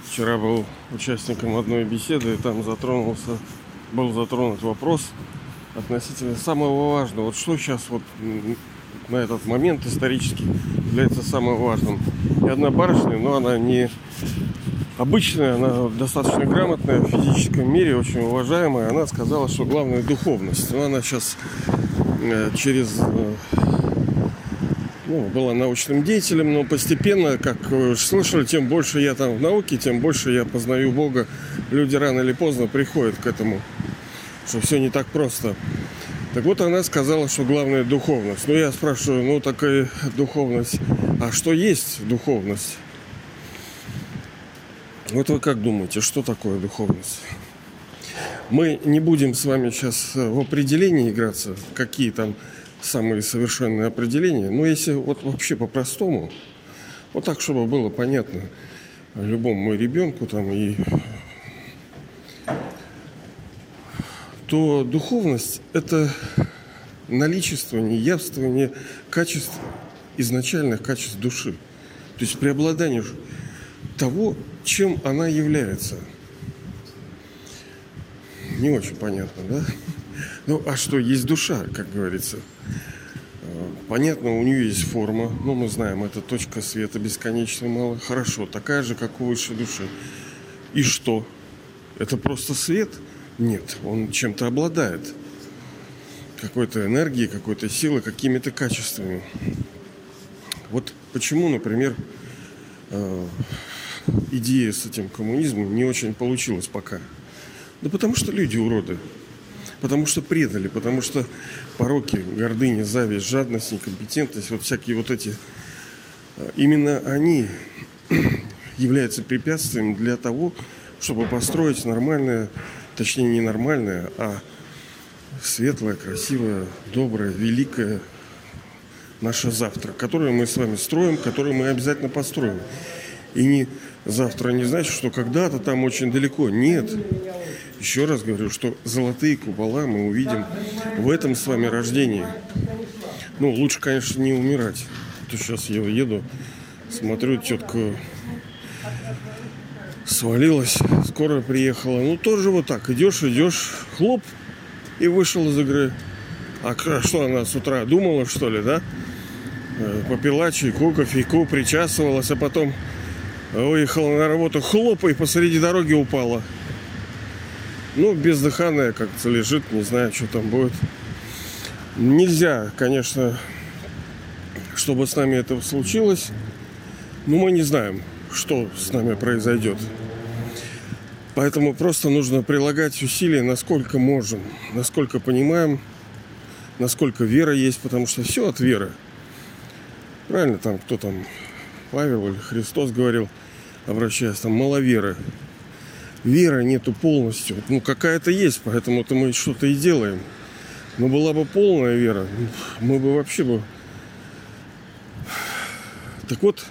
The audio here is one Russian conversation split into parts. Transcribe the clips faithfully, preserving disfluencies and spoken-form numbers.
Вчера был участником одной беседы, и там затронулся, был затронут вопрос относительно самого важного. Вот что сейчас вот на этот момент исторически является самым важным. И одна барышня, но она не обычная, она достаточно грамотная в физическом мире, очень уважаемая. Она сказала, что главное духовность. Но она сейчас э, через... Э, Ну, была научным деятелем, но постепенно, как вы уже слышали, тем больше я там в науке, тем больше я познаю Бога. Люди рано или поздно приходят к этому, что все не так просто. Так вот, она сказала, что главное духовность. Ну, я спрашиваю, ну, такая духовность. А что есть духовность? Вот вы как думаете, что такое духовность? Мы не будем с вами сейчас в определении играться, какие там самые совершенные определения. Но если вот вообще по-простому, вот так, чтобы было понятно любому ребенку там, и то духовность – это наличествование, явствование качеств, изначальных качеств души. То есть преобладание того, чем она является. Не очень понятно, да? Ну, а что, есть душа, как говорится. Понятно, у нее есть форма. Ну, мы знаем, это точка света бесконечно мало. Хорошо, такая же, как у высшей души. И что? Это просто свет? Нет, он чем-то обладает. Какой-то энергией, какой-то силой, какими-то качествами. Вот почему, например, идея с этим коммунизмом не очень получилась пока. Да потому что люди уроды. Потому что предали, потому что пороки, гордыня, зависть, жадность, некомпетентность, вот всякие вот эти, именно они являются препятствием для того, чтобы построить нормальное, точнее не нормальное, а светлое, красивое, доброе, великое наше завтра, которое мы с вами строим, которое мы обязательно построим. И не завтра не значит, что когда-то там очень далеко. Нет. Еще раз говорю, что золотые купола мы увидим в этом с вами рождении. Ну, лучше, конечно, не умирать. То сейчас я еду, смотрю, тетка свалилась, скоро приехала. Ну, тоже вот так, идешь, идешь, хлоп, и вышел из игры. А что она с утра думала, что ли, да? Попила чайку, кофейку, причасывалась, а потом выехала на работу, хлоп, и посреди дороги упала. Ну, бездыханная как-то лежит, не знаю, что там будет. Нельзя, конечно, чтобы с нами это случилось. Но мы не знаем, что с нами произойдет. Поэтому просто нужно прилагать усилия, насколько можем, насколько понимаем, насколько вера есть, потому что все от веры. Правильно, там кто там, Павел или Христос говорил, обращаясь, там, маловеры. Веры нету полностью. Ну, какая-то есть, поэтому-то мы что-то и делаем. Но была бы полная вера, мы бы вообще бы... Так вот,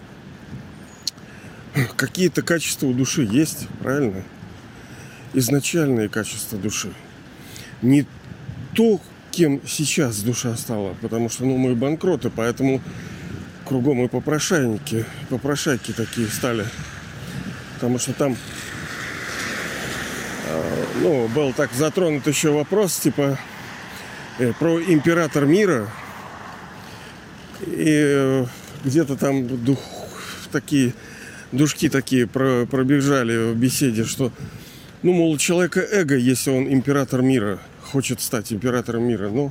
какие-то качества у души есть, правильно? Изначальные качества души. Не то, кем сейчас душа стала, потому что, ну, мы банкроты, поэтому кругом и попрошайники, попрошайки такие стали. Потому что там... Ну, был так затронут еще вопрос, типа, э, про император мира. И э, где-то там дух, такие, душки такие про, пробежали в беседе, что, ну, мол, у человека эго, если он император мира, хочет стать императором мира. Ну,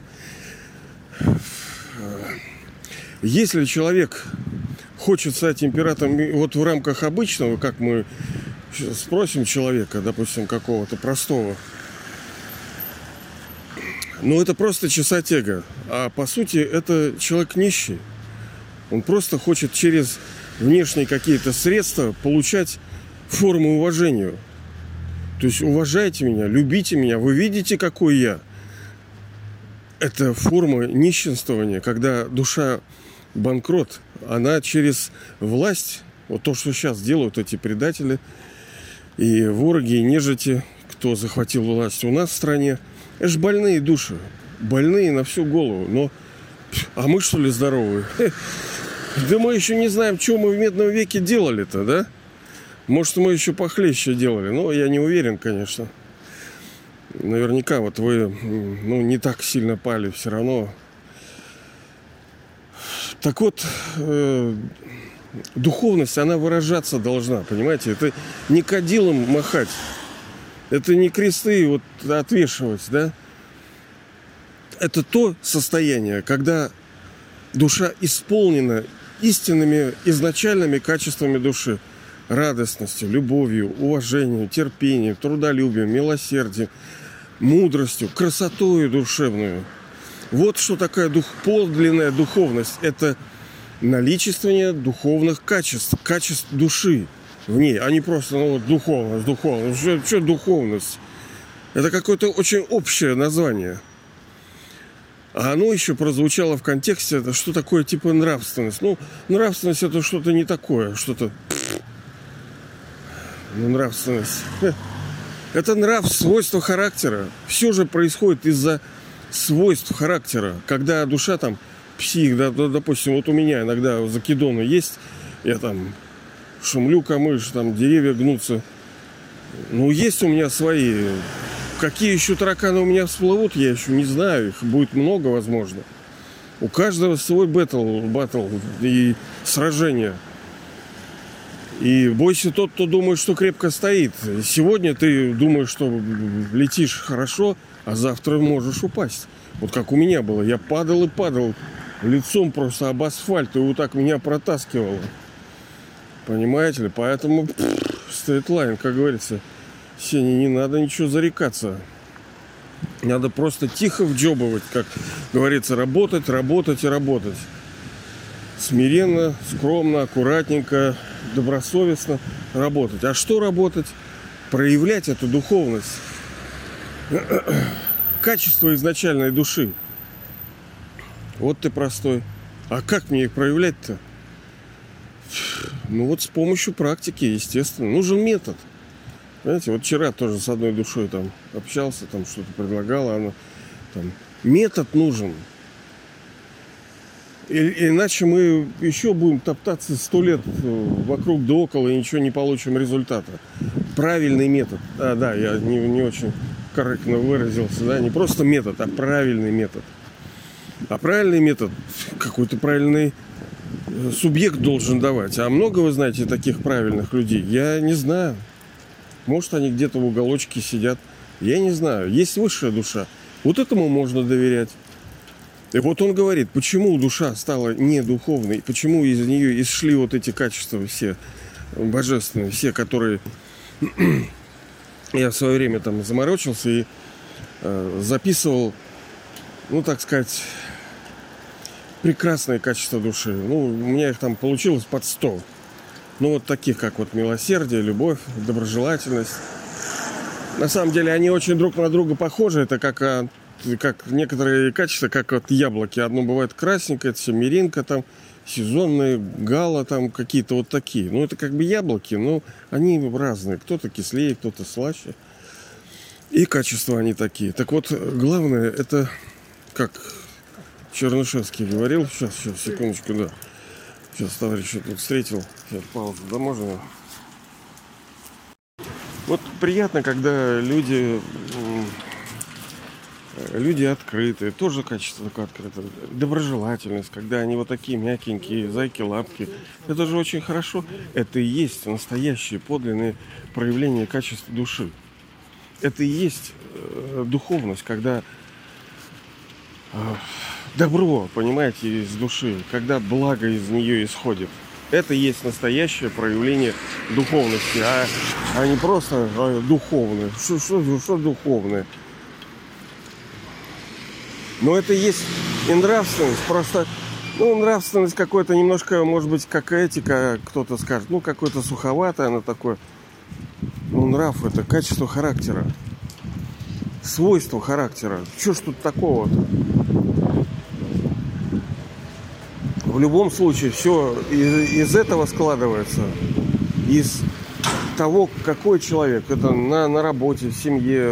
если человек хочет стать императором, вот в рамках обычного, как мы спросим человека, допустим, какого-то простого, ну, это просто чесать эго. А по сути, это человек нищий. Он просто хочет через внешние какие-то средства получать форму уважения. То есть уважайте меня, любите меня, вы видите, какой я. Это форма нищенствования, когда душа банкрот, она через власть, вот то, что сейчас делают эти предатели, и вороги, и нежити, кто захватил власть у нас в стране, это же больные души, больные на всю голову. Но, а мы что ли здоровые? Да мы еще не знаем, что мы в медном веке делали-то, да? Может, мы еще похлеще делали, но я не уверен, конечно. Наверняка вот вы, ну, не так сильно пали все равно. Так вот, э, духовность, она выражаться должна, понимаете? Это не кадилом махать, это не кресты вот отвешивать, да? Это то состояние, когда душа исполнена истинными изначальными качествами души. Радостностью, любовью, уважением, терпением, трудолюбием, милосердием, мудростью, красотою душевную. Вот что такая дух, подлинная духовность. Это наличествование духовных качеств, качеств души в ней, а не просто, ну, вот духовность, духовность. Что, что духовность? Это какое-то очень общее название. А оно еще прозвучало в контексте, это что такое типа нравственность. Ну, нравственность это что-то не такое, что-то... Ну, нравственность. Это нрав, свойство характера. Все же происходит из-за свойств характера. Когда душа там, псих, да, допустим, вот у меня иногда закидоны есть, я там шумлю камыш, там деревья гнутся. Ну, есть у меня свои. Какие еще тараканы у меня всплывут, я еще не знаю. Их будет много, возможно. У каждого свой бэтл, баттл и сражение. И бойся тот, кто думает, что крепко стоит. Сегодня ты думаешь, что летишь хорошо, а завтра можешь упасть. Вот как у меня было. Я падал и падал лицом просто об асфальт, и вот так меня протаскивало. Понимаете ли? Поэтому стрейтлайн, как говорится, Сеня, не надо ничего зарекаться. Надо просто тихо вджобывать, как говорится, работать, работать и работать. Смиренно, скромно, аккуратненько, добросовестно работать. А что работать? Проявлять эту духовность. Качество изначальной души. Вот ты простой. А как мне их проявлять-то? Ну вот с помощью практики, естественно. Нужен метод. Знаете, вот вчера тоже с одной душой там общался, там что-то предлагала, она там... Метод нужен. И, иначе мы еще будем топтаться сто лет вокруг да около и ничего не получим результата. Правильный метод. А, да, я не, не очень корректно выразился, да, не просто метод, а правильный метод. А правильный метод какой-то правильный субъект должен давать. А много, вы знаете, таких правильных людей? Я не знаю. Может, они где-то в уголочке сидят. Я не знаю. Есть высшая душа. Вот этому можно доверять. И вот он говорит, почему душа стала не духовной, почему из нее исшли вот эти качества все божественные, все, которые я в свое время там заморочился и э, записывал, ну, так сказать, прекрасные качества души. Ну, у меня их там получилось под сто. Ну, вот таких, как вот милосердие, любовь, доброжелательность. На самом деле, они очень друг на друга похожи. Это как, как некоторые качества, как вот яблоки. Одно бывает красненькое, это семеринка, там, сезонные, гала, там, какие-то вот такие. Ну, это как бы яблоки, но они разные. Кто-то кислее, кто-то слаще. И качества они такие. Так вот, главное, это, как Чернышевский говорил, сейчас, сейчас, секундочку, да. Сейчас товарища тут встретил. Сейчас паузу, да можно? Вот приятно, когда люди, люди открытые, тоже качество такое открытое. Доброжелательность, когда они вот такие мягенькие, зайки-лапки. Это же очень хорошо. Это и есть настоящие, подлинные проявления качества души. Это и есть э, духовность, когда э, добро, понимаете, из души, когда благо из нее исходит. Это и есть настоящее проявление духовности, а, а не просто а, духовное. Что, что, что духовное? Но это и есть и нравственность. Просто, ну, нравственность какой-то немножко, может быть, как этика, кто-то скажет, ну, какой-то суховатое, она такое. Ну, нрав — это качество характера, свойство характера. Что ж тут такого-то? В любом случае, все из, из этого складывается. Из того, какой человек. Это на, на работе, в семье,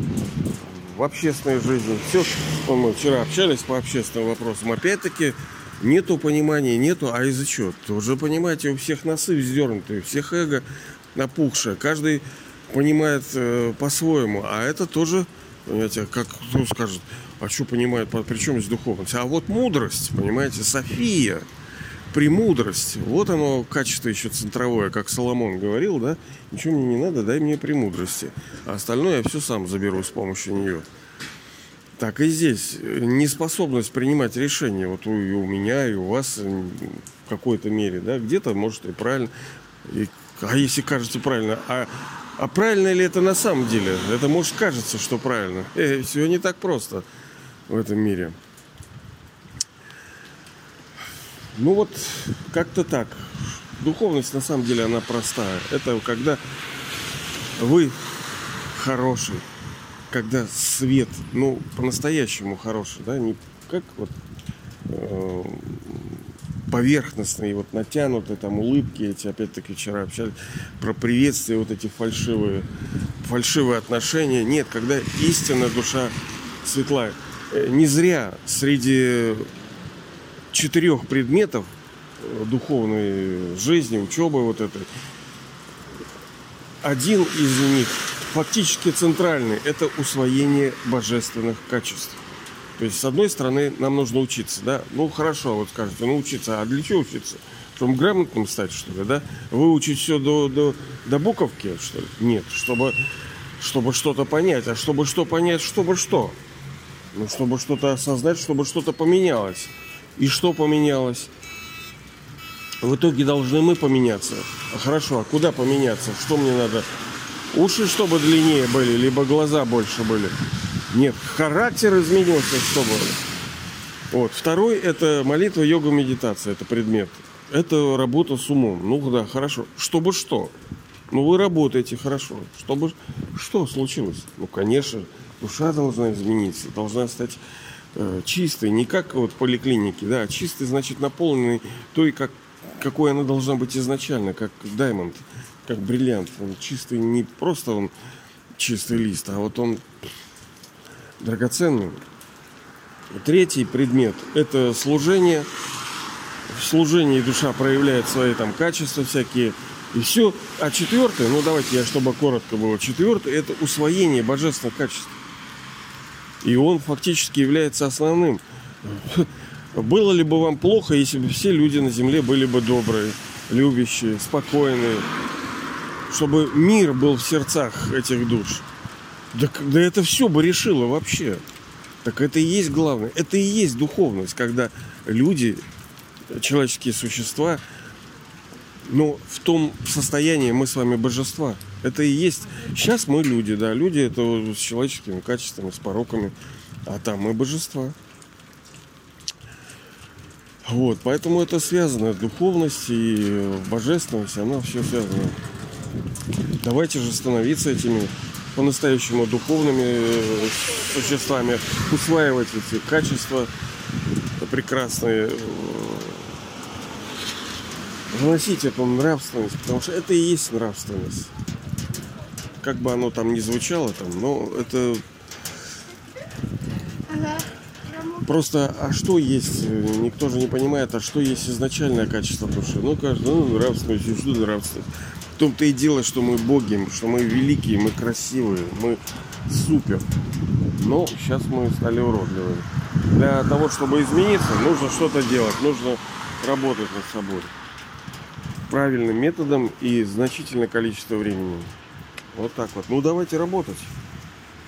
в общественной жизни. Все. Мы вчера общались по общественным вопросам. Опять-таки, Нету понимания, нету, а из-за чего? Тоже, понимаете, у всех носы вздернутые, у всех эго напухшее. Каждый понимает э, по-своему. А это тоже, понимаете, как кто скажет, а что понимает, при чем здесь духовность? А вот мудрость, понимаете, София, премудрость. Вот оно, качество еще центровое, как Соломон говорил, да? Ничего мне не надо, дай мне премудрости. А остальное я все сам заберу с помощью нее. Так и здесь неспособность принимать решения, вот у, и у меня, и у вас в какой-то мере, да, где-то, может, и правильно, и, а если кажется правильно, а, а правильно ли это на самом деле? Это может кажется, что правильно. Э, все не так просто в этом мире. Ну вот, как-то так. Духовность, на самом деле, она простая. Это когда вы хороший, когда свет, ну, по-настоящему хороший, да, не как вот э, поверхностные, вот натянутые там улыбки эти, опять-таки вчера общались про приветствие, вот эти фальшивые, фальшивые отношения. Нет, когда истинная душа светлая. Не зря среди четырех предметов духовной жизни, учебы вот этой, один из них фактически центральный – это усвоение божественных качеств. То есть, с одной стороны, нам нужно учиться, да? Ну, хорошо, вот скажете, ну, учиться. А для чего учиться? Чтобы грамотным стать, что ли, да? Выучить все до, до, до буковки, что ли? Нет, чтобы, чтобы что-то понять. А чтобы что понять, чтобы что? Ну, чтобы что-то осознать, чтобы что-то поменялось. И что поменялось? В итоге должны мы поменяться. А хорошо, а куда поменяться? Что мне надо? Уши, чтобы длиннее были, либо глаза больше были? Нет, характер изменился, чтобы... Вот. Второй – это молитва, йога, медитация. Это предмет. Это работа с умом. Ну да, хорошо. Чтобы что? Ну вы работаете хорошо. Чтобы что случилось? Ну, конечно, душа должна измениться. Должна стать э, чистой. Не как вот в поликлинике, да, а чистой, значит, наполненной той, как, какой она должна быть изначально, как даймонд, как бриллиант. Он чистый, не просто он чистый лист, а вот он драгоценный. Третий предмет – это служение. В служении душа проявляет свои там качества всякие. И все. А четвертое, ну давайте я, чтобы коротко было, четвертое – это усвоение божественных качеств. И он фактически является основным. Было ли бы вам плохо, если бы все люди на земле были бы добрые, любящие, спокойные, чтобы мир был в сердцах этих душ? Да, да это все бы решило вообще. Так это и есть главное. Это и есть духовность, когда люди, человеческие существа, но в том состоянии мы с вами божества. Это и есть. Сейчас мы люди, да. Люди это с человеческими качествами, с пороками. А там мы божества. Вот, поэтому это связано. Духовность и божественность, оно все связано. Давайте же становиться этими по-настоящему духовными существами, усваивать эти качества прекрасные, выносить эту нравственность, потому что это и есть нравственность. Как бы оно там ни звучало, там, но это просто, а что есть, никто же не понимает, а что есть изначальное качество души. Ну, кажется, ну, нравственность, что нравственность. В том-то и дело, что мы боги, что мы великие, мы красивые, мы супер. Но сейчас мы стали уродливыми. Для того, чтобы измениться, нужно что-то делать, нужно работать над собой. Правильным методом и значительное количество времени. Вот так вот. Ну, давайте работать.